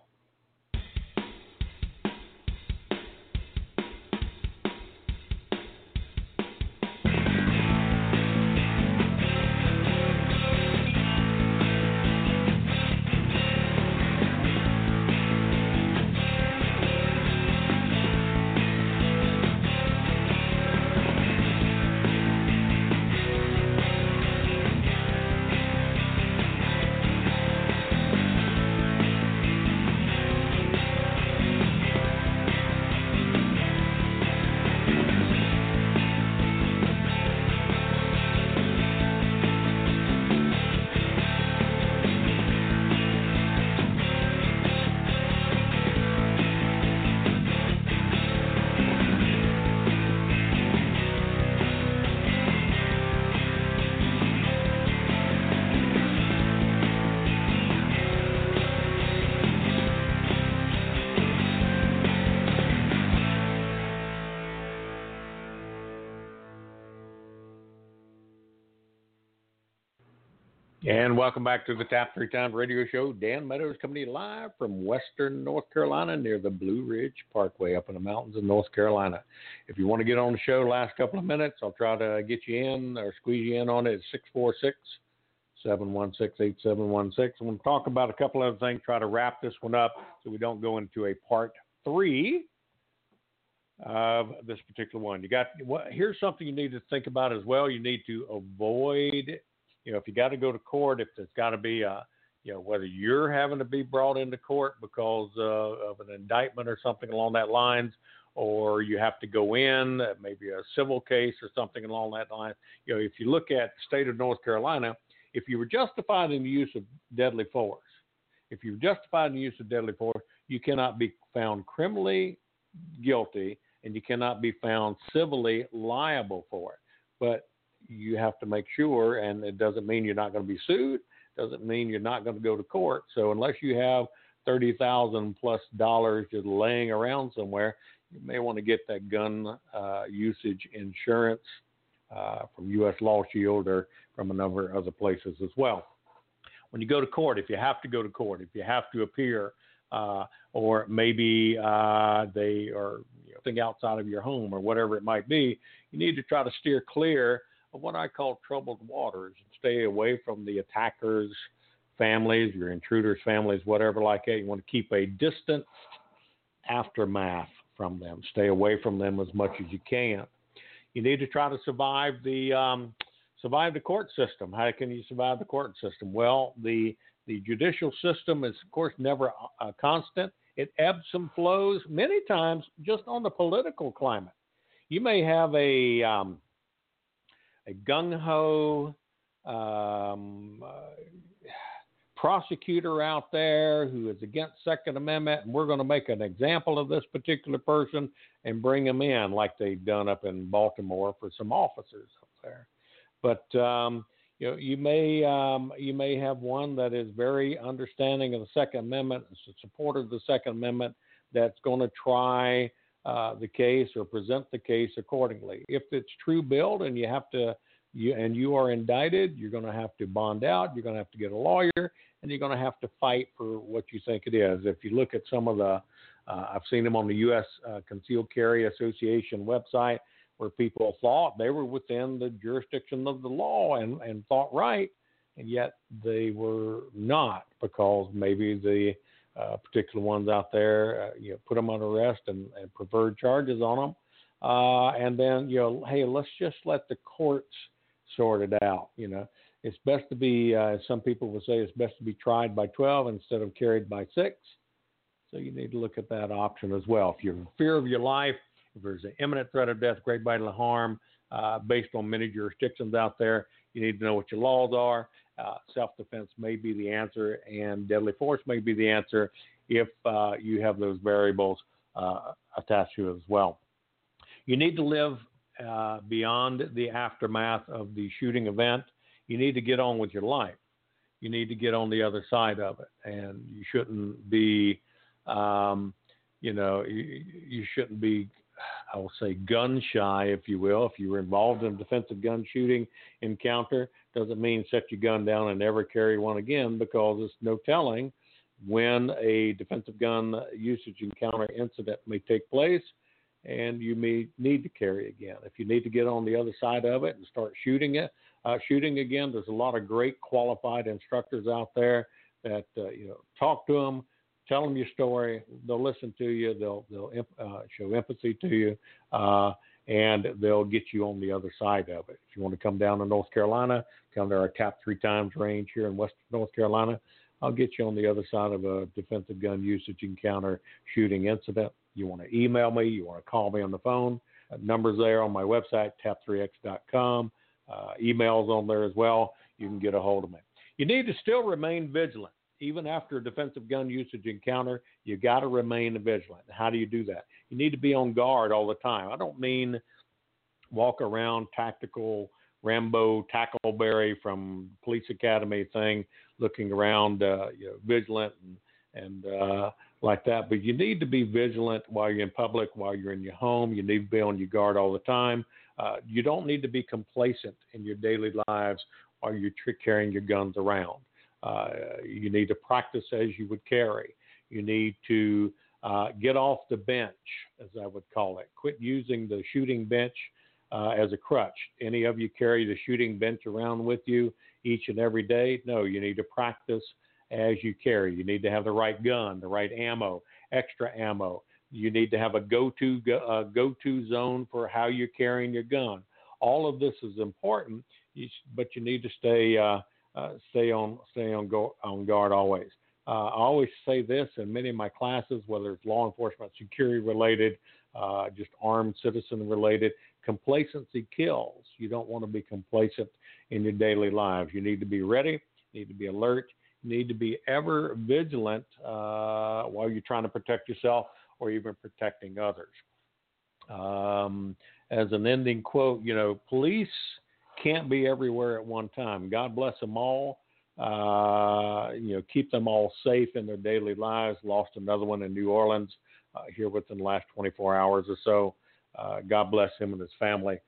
And welcome back to the Tap Three Times Radio Show. Dan Meadows coming to you live from Western North Carolina near the Blue Ridge Parkway up in the mountains of North Carolina. If you want to get on the show last couple of minutes, I'll try to get you in or squeeze you in on it at six four six, seven one six, eight seven one six. I'm going to talk about a couple other things, try to wrap this one up so we don't go into a part three of this particular one. You got, well, here's something you need to think about as well. You need to avoid, you know, if you got to go to court, if there's got to be a, you know, whether you're having to be brought into court because uh, of an indictment or something along that lines, or you have to go in, maybe a civil case or something along that line. You know, if you look at the state of North Carolina, if you were justified in the use of deadly force, if you're justified in the use of deadly force, you cannot be found criminally guilty and you cannot be found civilly liable for it. But you have to make sure, and it doesn't mean you're not going to be sued, doesn't mean you're not going to go to court. So unless you have thirty thousand plus dollars just laying around somewhere, you may want to get that gun uh, usage insurance uh, from U S Law Shield or from a number of other places as well. When you go to court, if you have to go to court, if you have to appear, uh, or maybe uh, they are you know, thing outside of your home or whatever it might be, you need to try to steer clear of what I call troubled waters and stay away from the attackers' families, your intruders' families, whatever like that. You want to keep a distant aftermath from them. Stay away from them as much as you can. You need to try to survive the um, survive the court system. How can you survive the court system? Well, the the judicial system is, of course, never a constant. It ebbs and flows many times just on the political climate. You may have a um, a gung-ho um, uh, prosecutor out there who is against Second Amendment, and we're going to make an example of this particular person and bring him in, like they've done up in Baltimore for some officers up there. But um, you know, you may um, you may have one that is very understanding of the Second Amendment, a supporter of the Second Amendment, that's going to try uh, the case or present the case accordingly. If it's true billed and you have to, you and you are indicted, you're going to have to bond out. You're going to have to get a lawyer, and you're going to have to fight for what you think it is. If you look at some of the, uh, I've seen them on the U S Uh, Concealed Carry Association website, where people thought they were within the jurisdiction of the law and, and thought right, and yet they were not, because maybe the uh, particular ones out there, uh, you know, put them on arrest and, and preferred charges on them. Uh, and then, you know, hey, let's just let the courts sort it out. You know, it's best to be, uh, as some people will say, it's best to be tried by twelve instead of carried by six. So you need to look at that option as well. If you're in fear of your life, if there's an imminent threat of death, great bodily harm, uh, based on many jurisdictions out there, you need to know what your laws are. Uh, self-defense may be the answer, and deadly force may be the answer if uh, you have those variables uh, attached to it as well. You need to live uh, beyond the aftermath of the shooting event. You need to get on with your life. You need to get on the other side of it, and you shouldn't be, um, you know, you, you shouldn't be, I will say, gun shy, if you will. If you were involved in a defensive gun shooting encounter, doesn't mean set your gun down and never carry one again, because there's no telling when a defensive gun usage encounter incident may take place, and you may need to carry again. If you need to get on the other side of it and start shooting it, uh, shooting again, there's a lot of great qualified instructors out there that uh, you know, talk to them. Tell them your story. They'll listen to you. They'll they'll uh, show empathy to you, uh, and they'll get you on the other side of it. If you want to come down to North Carolina, come to our Tap Three Times range here in Western North Carolina. I'll get you on the other side of a defensive gun usage encounter shooting incident. You want to email me. You want to call me on the phone. Uh, numbers there on my website, tap three x dot com. Uh, emails on there as well. You can get a hold of me. You need to still remain vigilant. Even after a defensive gun usage encounter, you got to remain vigilant. How do you do that? You need to be on guard all the time. I don't mean walk around tactical Rambo Tackleberry from Police Academy thing, looking around, uh, you know, vigilant and, and uh, like that. But you need to be vigilant while you're in public, while you're in your home. You need to be on your guard all the time. Uh, you don't need to be complacent in your daily lives while you're trick carrying your guns around. Uh, you need to practice as you would carry. You need to uh, get off the bench, as I would call it. Quit using the shooting bench uh, as a crutch. Any of you carry the shooting bench around with you each and every day? No, you need to practice as you carry. You need to have the right gun, the right ammo, extra ammo. You need to have a go-to go, uh, go-to zone for how you're carrying your gun. All of this is important, but you need to stay uh, Uh, stay on stay on, go, on guard always. Uh, I always say this in many of my classes, whether it's law enforcement, security related, uh, just armed citizen related, complacency kills. You don't want to be complacent in your daily lives. You need to be ready. You need to be alert. You need to be ever vigilant uh, while you're trying to protect yourself or even protecting others. Um, as an ending quote, you know, police can't be everywhere at one time. God bless them all. Uh, you know, keep them all safe in their daily lives. Lost another one in New Orleans uh, here within the last twenty-four hours or so. Uh, God bless him and his family,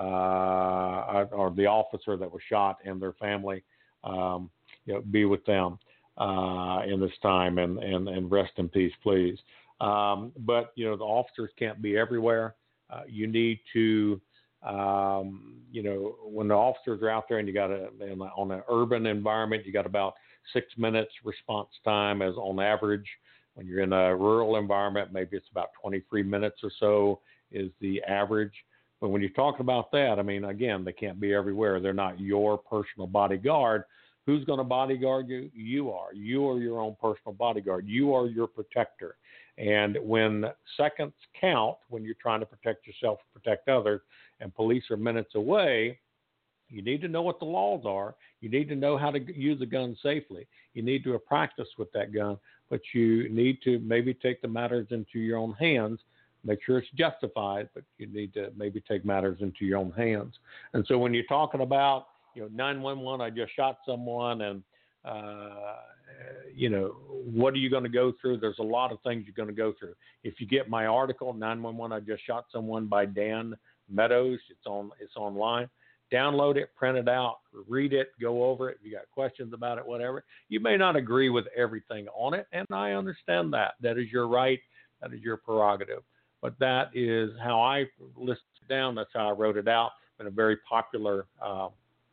uh, or the officer that was shot and their family. Um, you know, be with them uh, in this time, and, and, and rest in peace, please. Um, but, you know, the officers can't be everywhere. Uh, you need to, um, you know, when the officers are out there and you got a, on an urban environment, you got about six minutes response time as on average. When you're in a rural environment, maybe it's about twenty-three minutes or so is the average. But when you're talking about that, I mean, again, they can't be everywhere. They're not your personal bodyguard. Who's going to bodyguard you? You are. You are your own personal bodyguard. You are your protector. And when seconds count, when you're trying to protect yourself, protect others, and police are minutes away, you need to know what the laws are. You need to know how to use a gun safely. You need to practice with that gun, but you need to maybe take the matters into your own hands. Make sure it's justified, but you need to maybe take matters into your own hands. And so when you're talking about, you know, nine one one, I just shot someone, and, uh, you know, what are you going to go through? There's a lot of things you're going to go through. If you get my article, nine one one, I just shot someone by Dan Meadows, it's on, it's online. Download it, print it out, read it, go over it. If you got questions about it, whatever. You may not agree with everything on it, and I understand that. That is your right. That is your prerogative. But that is how I listed it down. That's how I wrote it out. Been a very popular uh,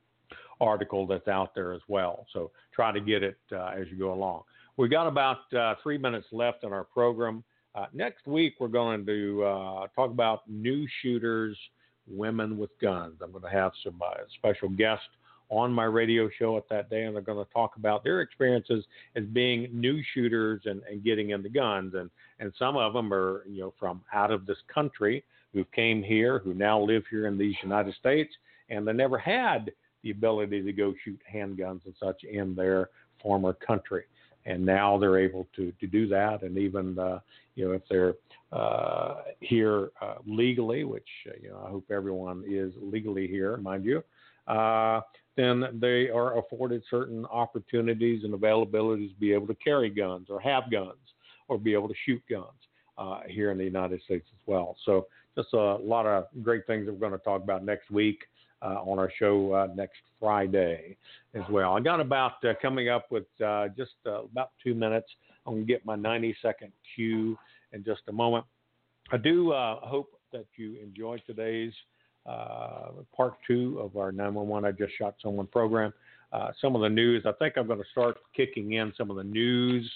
article that's out there as well. So try to get it uh, as you go along. We've got about uh, three minutes left in our program. Uh, next week, we're going to uh, talk about new shooters, women with guns. I'm going to have some uh, special guests on my radio show at that day, and they're going to talk about their experiences as being new shooters and, and getting into guns. And, and some of them are, you know, from out of this country who came here, who now live here in these United States, and they never had the ability to go shoot handguns and such in their former country. And now they're able to, to do that. And even, uh, you know, if they're uh, here uh, legally, which, uh, you know, I hope everyone is legally here, mind you, uh, then they are afforded certain opportunities and availabilities to be able to carry guns or have guns or be able to shoot guns uh, here in the United States as well. So just a lot of great things that we're going to talk about next week. Uh, on our show uh, next Friday as well. I got about uh, coming up with uh, just uh, about two minutes. I'm going to get my ninety second cue in just a moment. I do uh, hope that you enjoyed today's uh, part two of our nine one one I Just Shot Someone program. Uh, some of the news, I think I'm going to start kicking in some of the news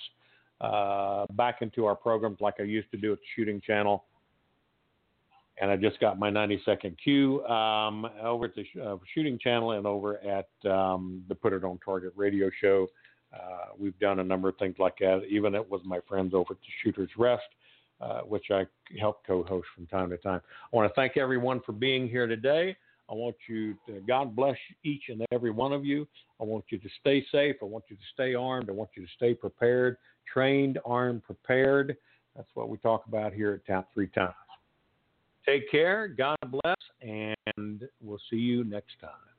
uh, back into our programs like I used to do at the Shooting Channel. And I just got my ninety second cue um, over at the uh, Shooting Channel and over at um, the Put It On Target radio show. Uh, we've done a number of things like that. Even it was my friends over at the Shooter's Rest, uh, which I help co-host from time to time. I want to thank everyone for being here today. I want you to, God bless each and every one of you. I want you to stay safe. I want you to stay armed. I want you to stay prepared, trained, armed, prepared. That's what we talk about here at Tap Three Times. Take care, God bless, and we'll see you next time.